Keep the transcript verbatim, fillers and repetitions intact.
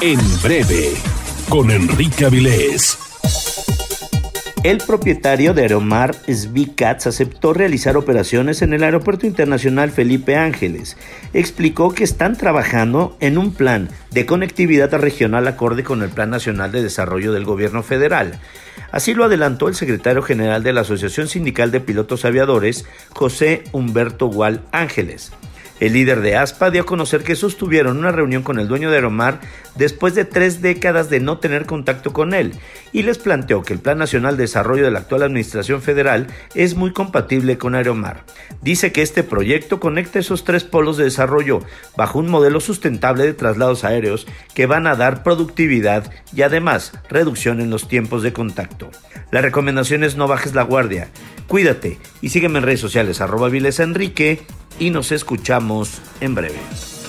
En breve, con Enrique Avilés. El propietario de Aeromar, Zvi Katz, aceptó realizar operaciones en el Aeropuerto Internacional Felipe Ángeles. Explicó que están trabajando en un plan de conectividad regional acorde con el Plan Nacional de Desarrollo del Gobierno Federal. Así lo adelantó el secretario general de la Asociación Sindical de Pilotos Aviadores, José Humberto Gual Ángeles. El líder de ASPA dio a conocer que sostuvieron una reunión con el dueño de Aeromar después de tres décadas de no tener contacto con él y les planteó que el Plan Nacional de Desarrollo de la actual Administración Federal es muy compatible con Aeromar. Dice que este proyecto conecta esos tres polos de desarrollo bajo un modelo sustentable de traslados aéreos que van a dar productividad y además reducción en los tiempos de contacto. La recomendación es no bajes la guardia, cuídate y sígueme en redes sociales arroba Avilés Enrique y nos escuchamos en breve.